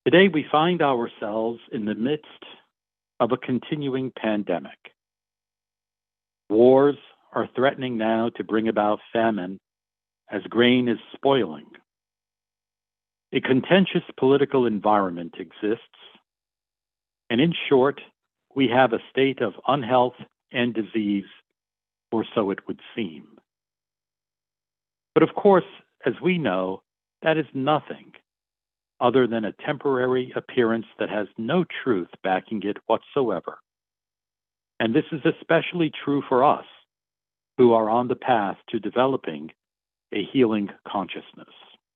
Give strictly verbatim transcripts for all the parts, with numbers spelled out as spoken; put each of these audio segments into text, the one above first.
Today, we find ourselves in the midst of a continuing pandemic. Wars are threatening now to bring about famine as grain is spoiling. A contentious political environment exists, and in short, we have a state of unhealth and disease, or so it would seem. But of course, as we know, that is nothing other than a temporary appearance that has no truth backing it whatsoever. And this is especially true for us, who are on the path to developing a healing consciousness.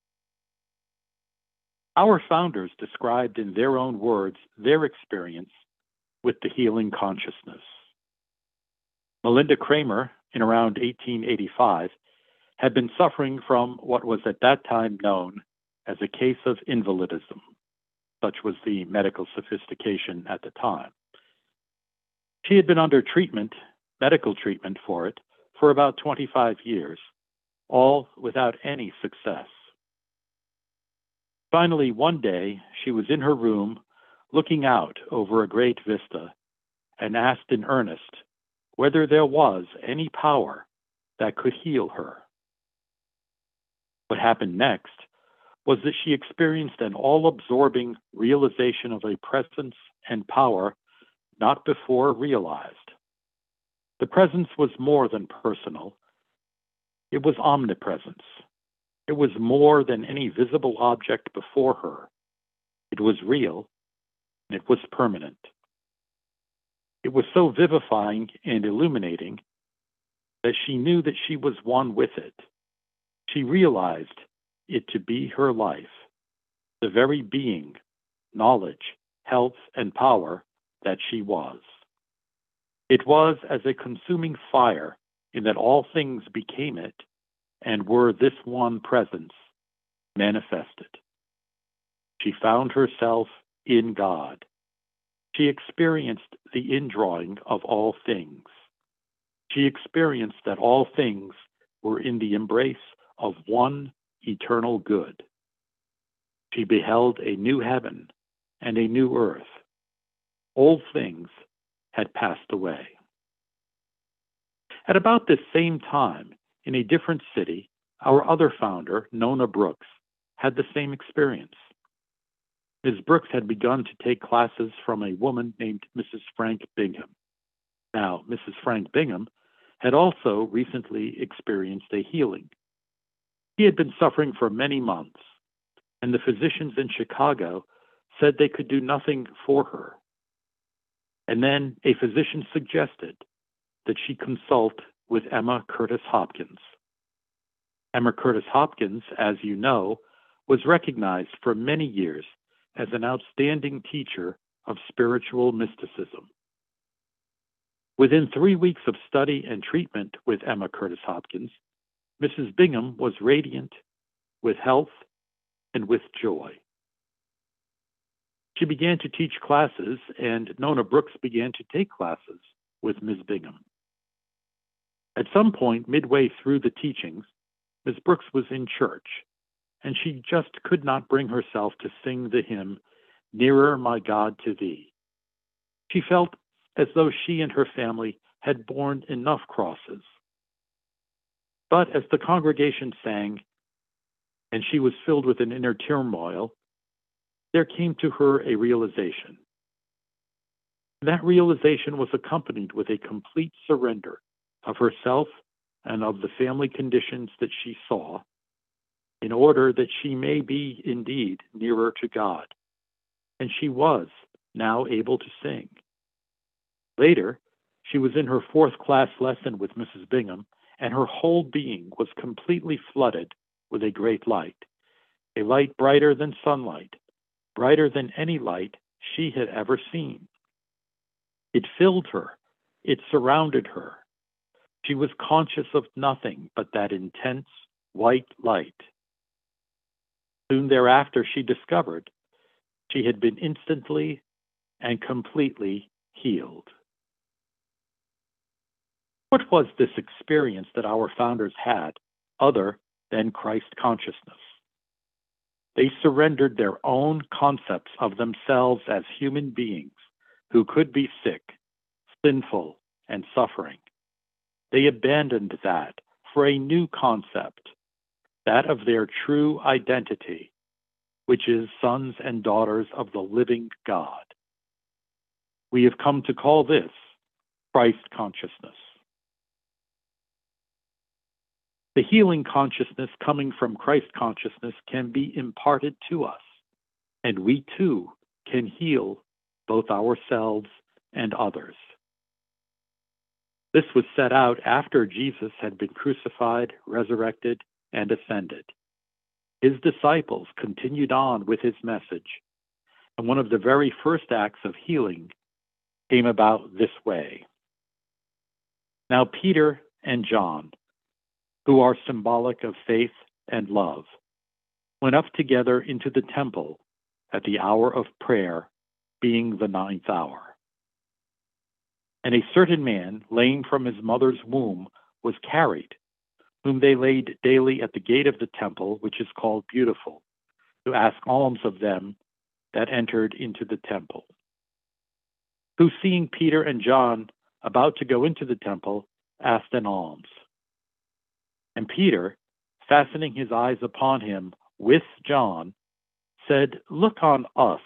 Our founders described in their own words their experience with the healing consciousness. Melinda Kramer, in around eighteen eighty-five, had been suffering from what was at that time known as a case of invalidism. Such was the medical sophistication at the time. She had been under treatment, medical treatment for it, for about twenty-five years, all without any success. Finally, one day, she was in her room, looking out over a great vista, and asked in earnest whether there was any power that could heal her. What happened next was that she experienced an all-absorbing realization of a presence and power not before realized. The presence was more than personal. It was omnipresence. It was more than any visible object before her. It was real, and it was permanent. It was so vivifying and illuminating that she knew that she was one with it. She realized it to be her life, the very being, knowledge, health, and power that she was. It was as a consuming fire in that all things became it and were this one presence manifested. She found herself in God. She experienced the indrawing of all things. She experienced that all things were in the embrace of one eternal good. She beheld a new heaven and a new earth. Old things had passed away. At about this same time, in a different city, our other founder, Nona Brooks, had the same experience. Miz Brooks had begun to take classes from a woman named Missus Frank Bingham. Now, Missus Frank Bingham had also recently experienced a healing. He had been suffering for many months, and the physicians in Chicago said they could do nothing for her. And then a physician suggested that she consult with Emma Curtis Hopkins. Emma Curtis Hopkins, as you know, was recognized for many years as an outstanding teacher of spiritual mysticism. Within three weeks of study and treatment with Emma Curtis Hopkins, Missus Bingham was radiant with health and with joy. She began to teach classes, and Nona Brooks began to take classes with Miz Bingham. At some point midway through the teachings, Miz Brooks was in church, and she just could not bring herself to sing the hymn, "Nearer, My God, to Thee." She felt as though she and her family had borne enough crosses. But as the congregation sang, and she was filled with an inner turmoil, there came to her a realization. That realization was accompanied with a complete surrender of herself and of the family conditions that she saw, in order that she may be indeed nearer to God. And she was now able to sing. Later, she was in her fourth class lesson with Missus Bingham, and her whole being was completely flooded with a great light, a light brighter than sunlight, brighter than any light she had ever seen. It filled her. It surrounded her. She was conscious of nothing but that intense white light. Soon thereafter, she discovered she had been instantly and completely healed. What was this experience that our founders had other than Christ consciousness? They surrendered their own concepts of themselves as human beings who could be sick, sinful, and suffering. They abandoned that for a new concept, that of their true identity, which is sons and daughters of the living God. We have come to call this Christ consciousness. The healing consciousness coming from Christ consciousness can be imparted to us, and we too can heal both ourselves and others. This was set out after Jesus had been crucified, resurrected, and ascended. His disciples continued on with his message, and one of the very first acts of healing came about this way. Now Peter and John, who are symbolic of faith and love, went up together into the temple at the hour of prayer, being the ninth hour. And a certain man, lame from his mother's womb, was carried, whom they laid daily at the gate of the temple, which is called Beautiful, to ask alms of them that entered into the temple. Who, seeing Peter and John about to go into the temple, asked an alms. And Peter, fastening his eyes upon him with John, said, "Look on us."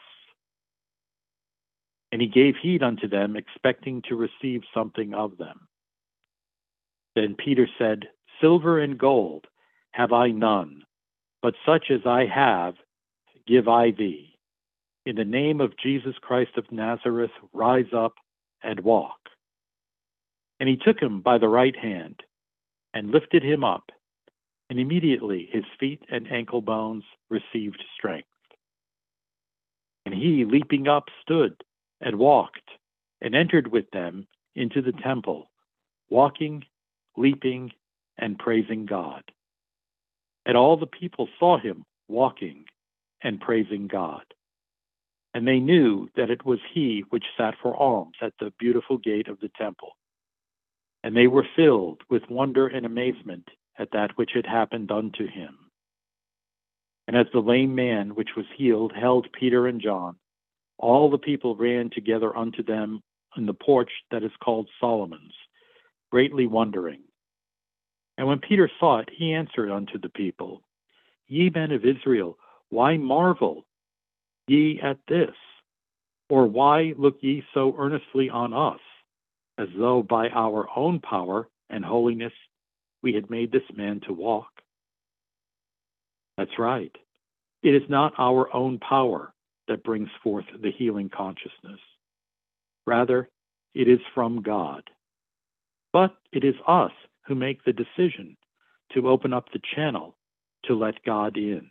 And he gave heed unto them, expecting to receive something of them. Then Peter said, "Silver and gold have I none, but such as I have give I thee. In the name of Jesus Christ of Nazareth, rise up and walk." And he took him by the right hand, and lifted him up, and immediately his feet and ankle bones received strength. And he, leaping up, stood and walked, and entered with them into the temple, walking, leaping, and praising God. And all the people saw him walking and praising God. And they knew that it was he which sat for alms at the Beautiful gate of the temple. And they were filled with wonder and amazement at that which had happened unto him. And as the lame man which was healed held Peter and John, all the people ran together unto them in the porch that is called Solomon's, greatly wondering. And when Peter saw it, he answered unto the people, "Ye men of Israel, why marvel ye at this? Or why look ye so earnestly on us, as though by our own power and holiness we had made this man to walk?" That's right. It is not our own power that brings forth the healing consciousness. Rather, it is from God. But it is us who make the decision to open up the channel to let God in.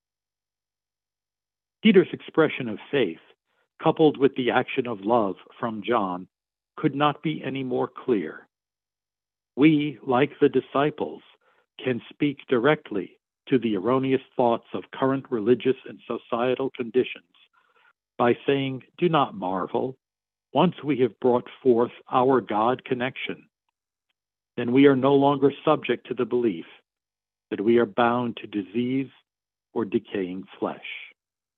Peter's expression of faith, coupled with the action of love from John, could not be any more clear. We, like the disciples, can speak directly to the erroneous thoughts of current religious and societal conditions by saying, "Do not marvel. Once we have brought forth our God connection, then we are no longer subject to the belief that we are bound to disease or decaying flesh."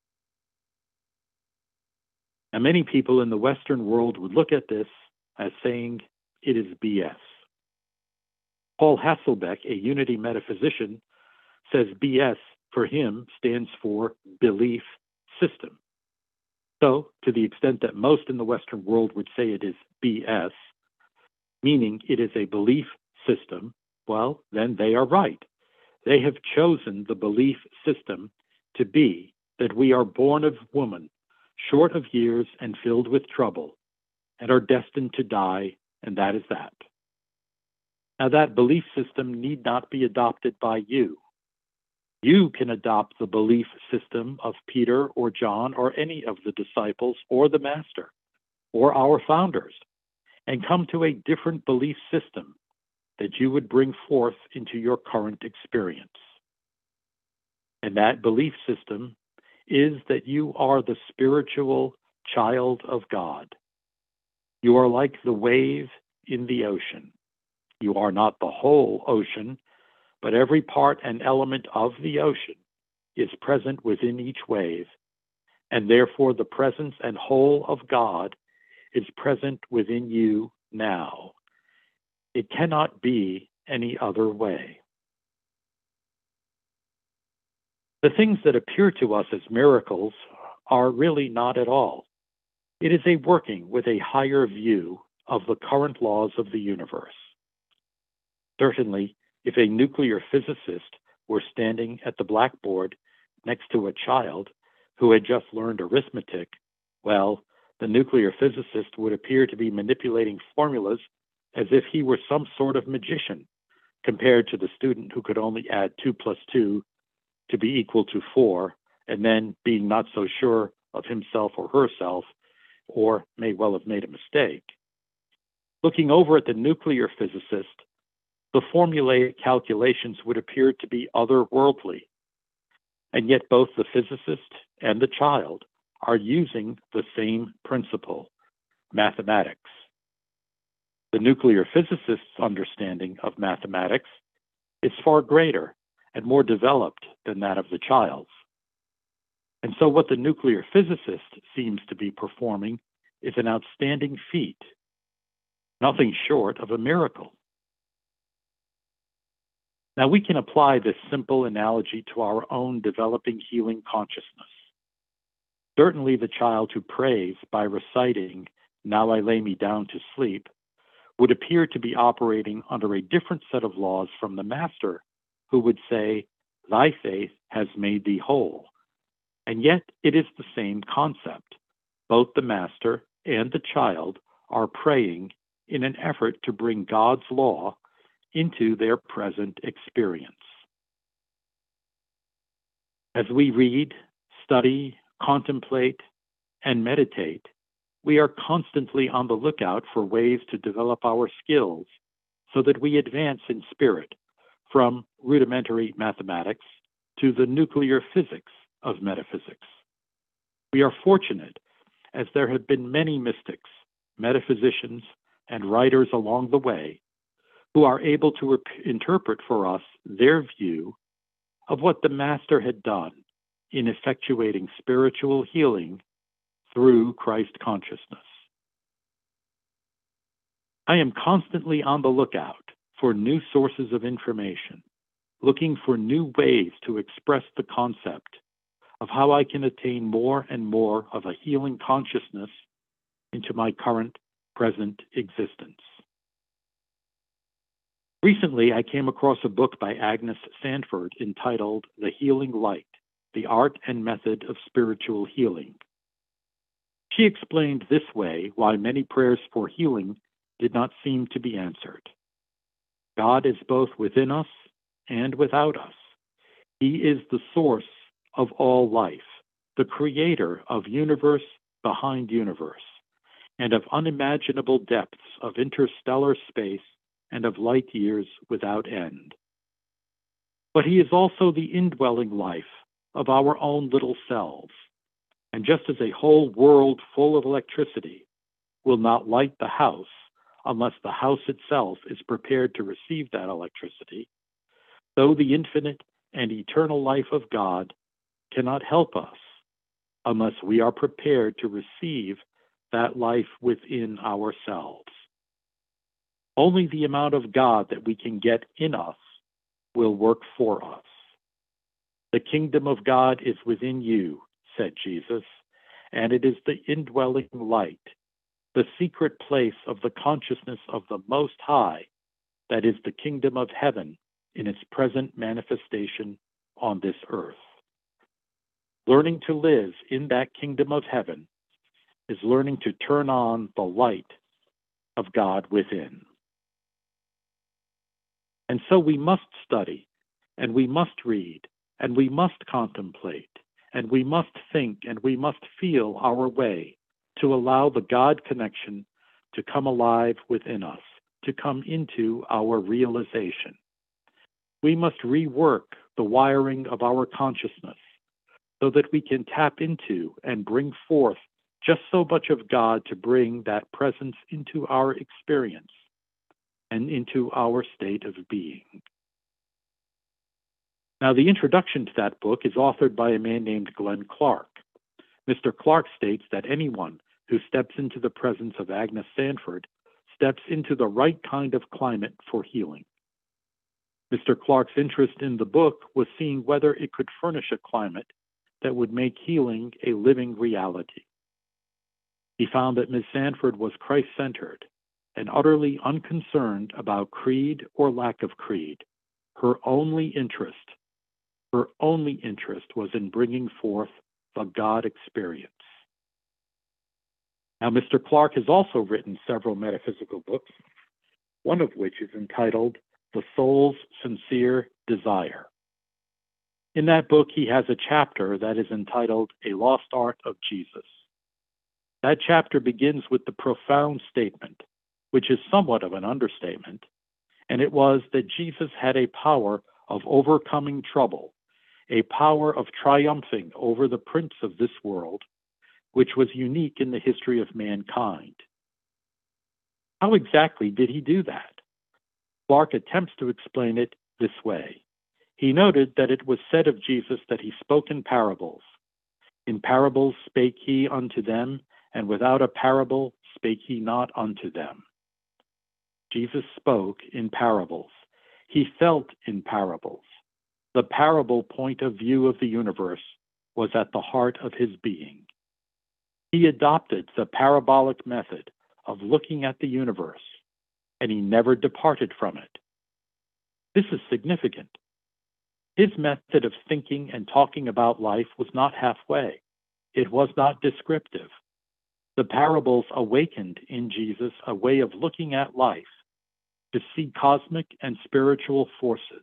Now, many people in the Western world would look at this as saying it is B S. Paul Hasselbeck, a Unity metaphysician, says B S for him stands for belief system. So, to the extent that most in the Western world would say it is B S, meaning it is a belief system, well, then they are right. They have chosen the belief system to be that we are born of woman, short of years and filled with trouble, and are destined to die, and that is that. Now, that belief system need not be adopted by you. You can adopt the belief system of Peter or John or any of the disciples or the Master or our founders and come to a different belief system that you would bring forth into your current experience. And that belief system is that you are the spiritual child of God. You are like the wave in the ocean. You are not the whole ocean, but every part and element of the ocean is present within each wave, and therefore the presence and whole of God is present within you now. It cannot be any other way. The things that appear to us as miracles are really not at all. It is a working with a higher view of the current laws of the universe. Certainly, if a nuclear physicist were standing at the blackboard next to a child who had just learned arithmetic, well, the nuclear physicist would appear to be manipulating formulas as if he were some sort of magician, compared to the student who could only add two plus two to be equal to four, and then being not so sure of himself or herself, or may well have made a mistake. Looking over at the nuclear physicist, the formulaic calculations would appear to be otherworldly, and yet both the physicist and the child are using the same principle, mathematics. The nuclear physicist's understanding of mathematics is far greater and more developed than that of the child's. And so what the nuclear physicist seems to be performing is an outstanding feat, nothing short of a miracle. Now we can apply this simple analogy to our own developing healing consciousness. Certainly the child who prays by reciting, "Now I lay me down to sleep," would appear to be operating under a different set of laws from the master, who would say, "Thy faith has made thee whole." And yet it is the same concept. Both the master and the child are praying in an effort to bring God's law into their present experience. As we read, study, contemplate, and meditate, we are constantly on the lookout for ways to develop our skills so that we advance in spirit from rudimentary mathematics to the nuclear physics of metaphysics. We are fortunate, as there have been many mystics, metaphysicians, and writers along the way who are able to rep- interpret for us their view of what the Master had done in effectuating spiritual healing through Christ consciousness. I am constantly on the lookout for new sources of information, looking for new ways to express the concept of how I can attain more and more of a healing consciousness into my current, present existence. Recently, I came across a book by Agnes Sanford entitled The Healing Light, The Art and Method of Spiritual Healing. She explained this way why many prayers for healing did not seem to be answered. God is both within us and without us. He is the source of all life, the creator of universe behind universe, and of unimaginable depths of interstellar space and of light years without end. But he is also the indwelling life of our own little selves, and just as a whole world full of electricity will not light the house unless the house itself is prepared to receive that electricity, so the infinite and eternal life of God cannot help us unless we are prepared to receive that life within ourselves. Only the amount of God that we can get in us will work for us. The kingdom of God is within you, said Jesus, and it is the indwelling light, the secret place of the consciousness of the Most High, that is the kingdom of heaven in its present manifestation on this earth. Learning to live in that kingdom of heaven is learning to turn on the light of God within. And so we must study, and we must read, and we must contemplate, and we must think, and we must feel our way to allow the God connection to come alive within us, to come into our realization. We must rework the wiring of our consciousness so that we can tap into and bring forth just so much of God to bring that presence into our experience and into our state of being. Now, the introduction to that book is authored by a man named Glenn Clark. Mister Clark states that anyone who steps into the presence of Agnes Sanford steps into the right kind of climate for healing. Mister Clark's interest in the book was seeing whether it could furnish a climate that would make healing a living reality. He found that Miz Sanford was Christ-centered and utterly unconcerned about creed or lack of creed. Her only interest, her only interest was in bringing forth the God experience. Now, Mister Clark has also written several metaphysical books, one of which is entitled The Soul's Sincere Desire. In that book, he has a chapter that is entitled A Lost Art of Jesus. That chapter begins with the profound statement, which is somewhat of an understatement, and it was that Jesus had a power of overcoming trouble, a power of triumphing over the prince of this world, which was unique in the history of mankind. How exactly did he do that? Clark attempts to explain it this way. He noted that it was said of Jesus that he spoke in parables. In parables spake he unto them, and without a parable spake he not unto them. Jesus spoke in parables. He felt in parables. The parable point of view of the universe was at the heart of his being. He adopted the parabolic method of looking at the universe, and he never departed from it. This is significant. His method of thinking and talking about life was not halfway. It was not descriptive. The parables awakened in Jesus a way of looking at life, to see cosmic and spiritual forces.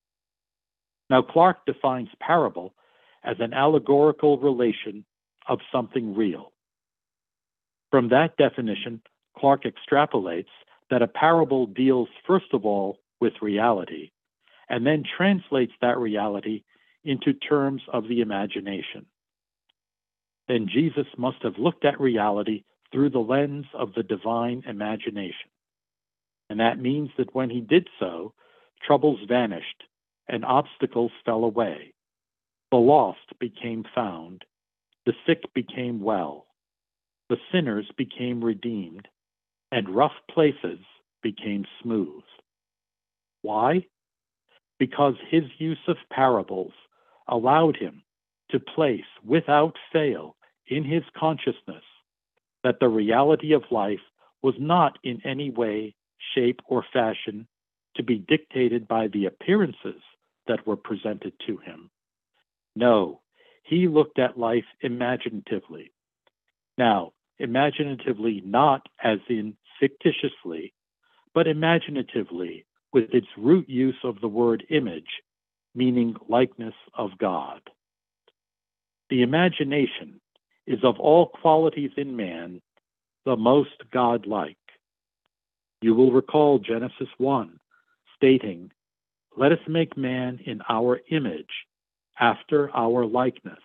Now, Clark defines parable as an allegorical relation of something real. From that definition, Clark extrapolates that a parable deals first of all with reality, and then translates that reality into terms of the imagination. Then Jesus must have looked at reality through the lens of the divine imagination. And that means that when he did so, troubles vanished and obstacles fell away. The lost became found, the sick became well, the sinners became redeemed, and rough places became smooth. Why? Because his use of parables allowed him to place without fail in his consciousness that the reality of life was not in any way, shape, or fashion to be dictated by the appearances that were presented to him. No, he looked at life imaginatively. Now, imaginatively not as in fictitiously, but imaginatively with its root use of the word image, meaning likeness of God. The imagination is of all qualities in man the most God-like. You will recall Genesis one, stating, "Let us make man in our image, after our likeness."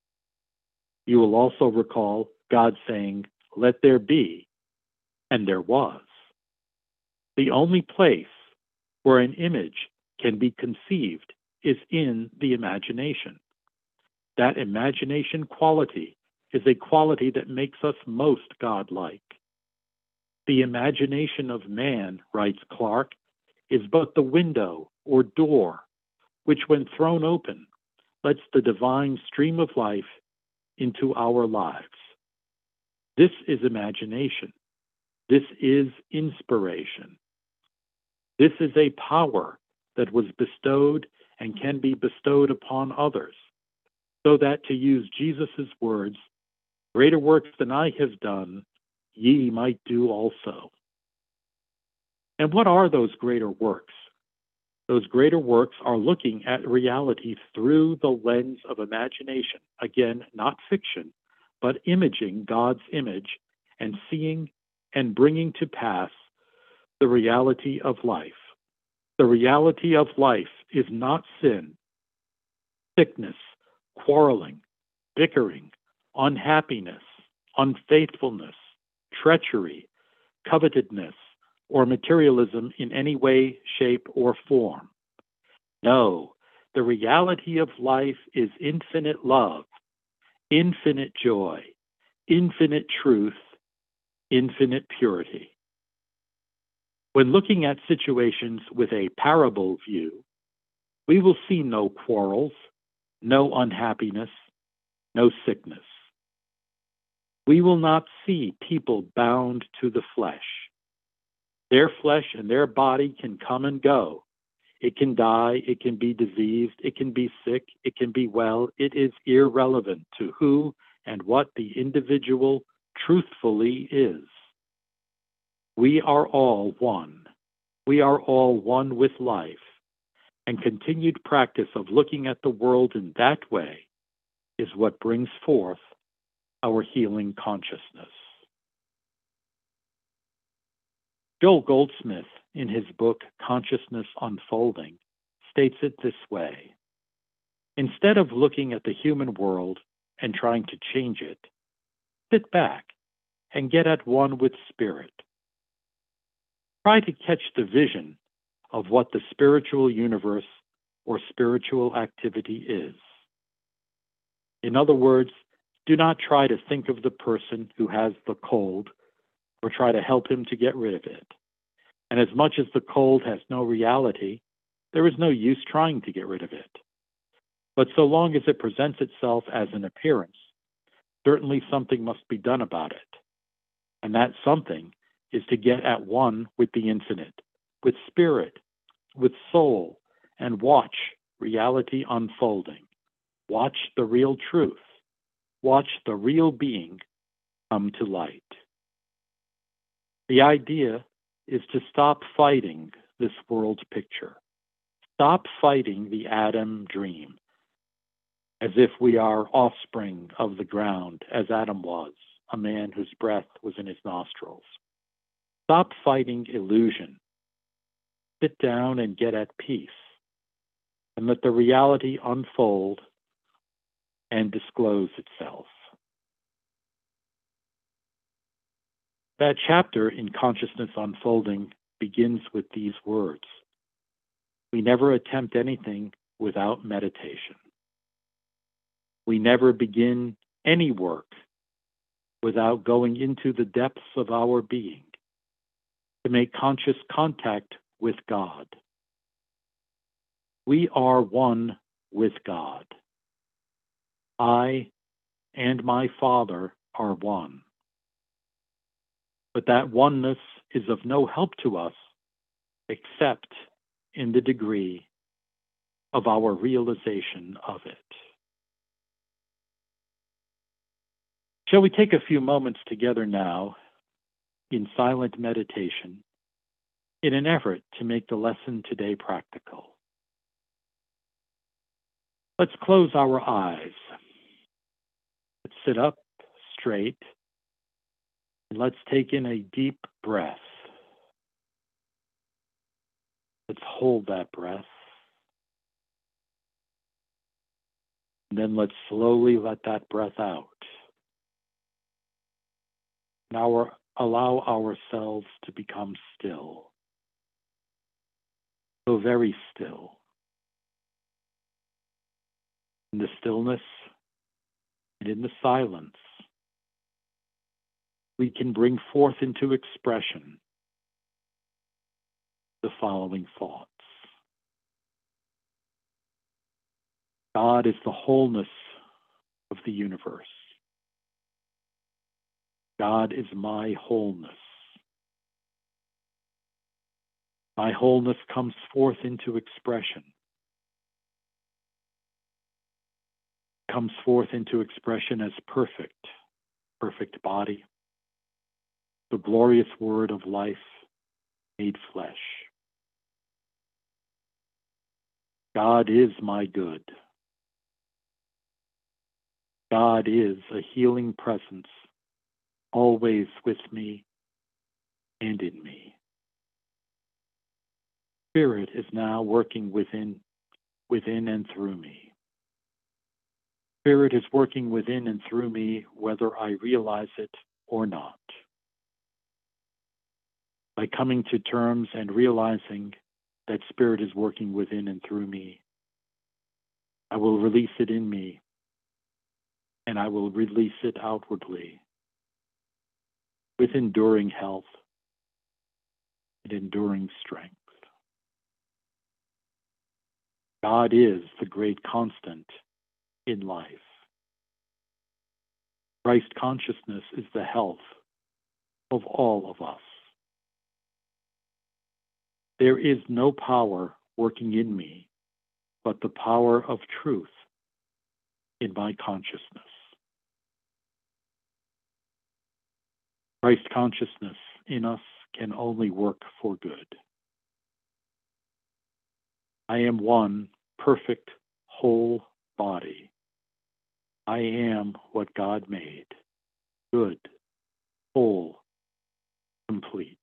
You will also recall God saying, "Let there be," and there was. The only place where an image can be conceived is in the imagination. That imagination quality is a quality that makes us most God-like. The imagination of man, writes Clark, is but the window or door, which when thrown open, lets the divine stream of life into our lives. This is imagination. This is inspiration. This is a power that was bestowed and can be bestowed upon others, so that, to use Jesus' words, "Greater works than I have done, ye might do also." And what are those greater works? Those greater works are looking at reality through the lens of imagination. Again, not fiction, but imaging God's image and seeing and bringing to pass the reality of life. The reality of life is not sin, sickness, quarreling, bickering, unhappiness, unfaithfulness, treachery, covetousness, or materialism in any way, shape, or form. No, the reality of life is infinite love, infinite joy, infinite truth, infinite purity. When looking at situations with a parable view, we will see no quarrels, no unhappiness, no sickness. We will not see people bound to the flesh. Their flesh and their body can come and go. It can die, it can be diseased, it can be sick, it can be well. It is irrelevant to who and what the individual truthfully is. We are all one. We are all one with life, and continued practice of looking at the world in that way is what brings forth our healing consciousness. Joel Goldsmith, in his book Consciousness Unfolding, states it this way: instead of looking at the human world and trying to change it, sit back and get at one with spirit. Try to catch the vision of what the spiritual universe or spiritual activity is. In other words, do not try to think of the person who has the cold or try to help him to get rid of it. And as much as the cold has no reality, there is no use trying to get rid of it. But so long as it presents itself as an appearance, certainly something must be done about it. And that something is to get at one with the infinite, with spirit, with soul, and watch reality unfolding. Watch the real truth. Watch the real being come to light. The idea is to stop fighting this world picture. Stop fighting the Adam dream, as if we are offspring of the ground, as Adam was, a man whose breath was in his nostrils. Stop fighting illusion. Sit down and get at peace, and let the reality unfold and disclose itself. That chapter in Consciousness Unfolding begins with these words: we never attempt anything without meditation. We never begin any work without going into the depths of our being to make conscious contact with God. We are one with God. I and my Father are one. But that oneness is of no help to us except in the degree of our realization of it. Shall we take a few moments together now in silent meditation in an effort to make the lesson today practical? Let's close our eyes. Let's sit up straight, and let's take in a deep breath. Let's hold that breath. And then let's slowly let that breath out. Now allow ourselves to become still. So very still. In the stillness and in the silence, we can bring forth into expression the following thoughts. God is the wholeness of the universe. God is my wholeness. My wholeness comes forth into expression. Comes forth into expression as perfect, perfect body, the glorious word of life made flesh. God is my good. God is a healing presence, always with me and in me. Spirit is now working within, within and through me. Spirit is working within and through me whether I realize it or not. By coming to terms and realizing that Spirit is working within and through me, I will release it in me, and I will release it outwardly with enduring health and enduring strength. God is the great constant in life. Christ consciousness is the health of all of us. There is no power working in me but the power of truth in my consciousness. Christ consciousness in us can only work for good. I am one perfect, whole body. I am what God made, good, whole, complete.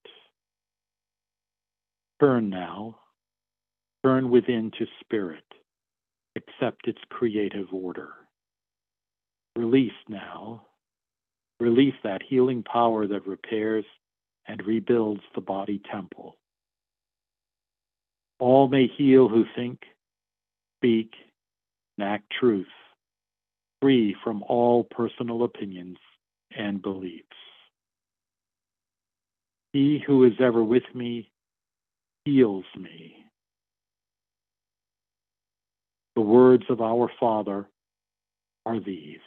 Turn now, turn within to spirit, accept its creative order. Release now, release that healing power that repairs and rebuilds the body temple. All may heal who think, speak, and act truth, free from all personal opinions and beliefs. He who is ever with me heals me. The words of our Father are these: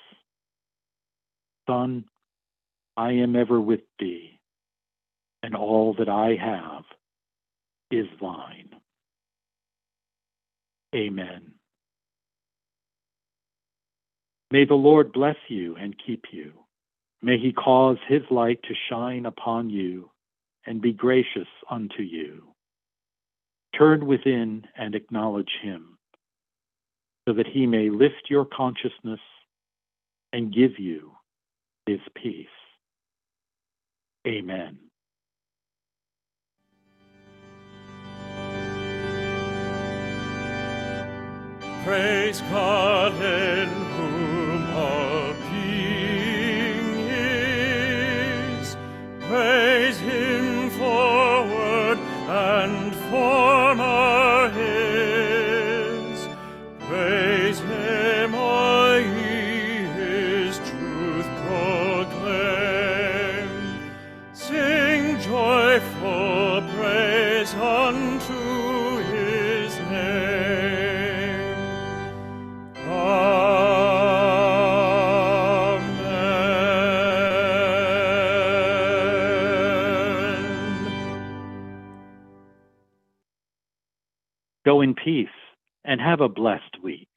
Son, I am ever with thee, and all that I have is thine. Amen. May the Lord bless you and keep you. May he cause his light to shine upon you and be gracious unto you. Turn within and acknowledge him, so that he may lift your consciousness and give you his peace. Amen. Praise God in whom all being is. Praise him, for word and form are his. Praise him, all ye his truth proclaim. Sing joyful praise unto his name. Go in peace and have a blessed week.